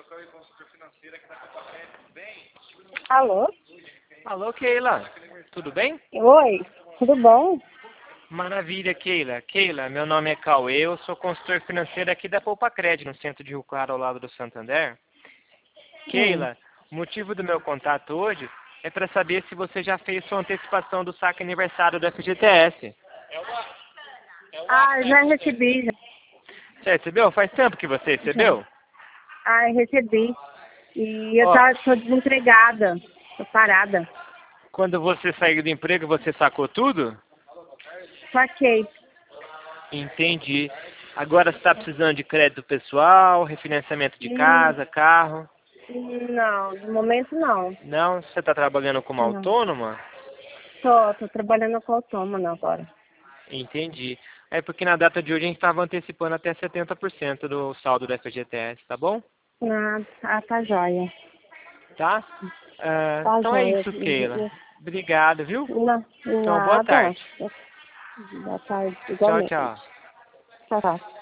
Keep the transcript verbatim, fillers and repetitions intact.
Alô? Alô, Keila. Tudo bem? Oi, tudo bom? Maravilha, Keila. Keila, meu nome é Cauê, eu sou consultor financeiro aqui da Poupa Crédito, no centro de Rio Claro, ao lado do Santander. Hum. Keila, o motivo do meu contato hoje é para saber se você já fez sua antecipação do saque aniversário do F G T S. Ah, já recebi, já. Você recebeu? Faz tempo que você recebeu? Ah, recebi. E eu Ó, tá, tô desempregada, tô parada. quando você saiu do emprego, você sacou tudo? Saquei. Entendi. Agora você está precisando de crédito pessoal, refinanciamento de Hum, casa, carro? não, no momento não. Não? Você está trabalhando como Não. autônoma? Tô, tô trabalhando com autônomo agora. Entendi. É porque na data de hoje a gente estava antecipando até setenta por cento do saldo do F G T S, tá bom? Ah, ah, tá joia. Tá? Ah, Tá então é joia. isso, Keila. Obrigado, viu? Na, Então, boa nada. tarde. Boa tarde, Tchau, igualmente. tchau. Tchau, tchau.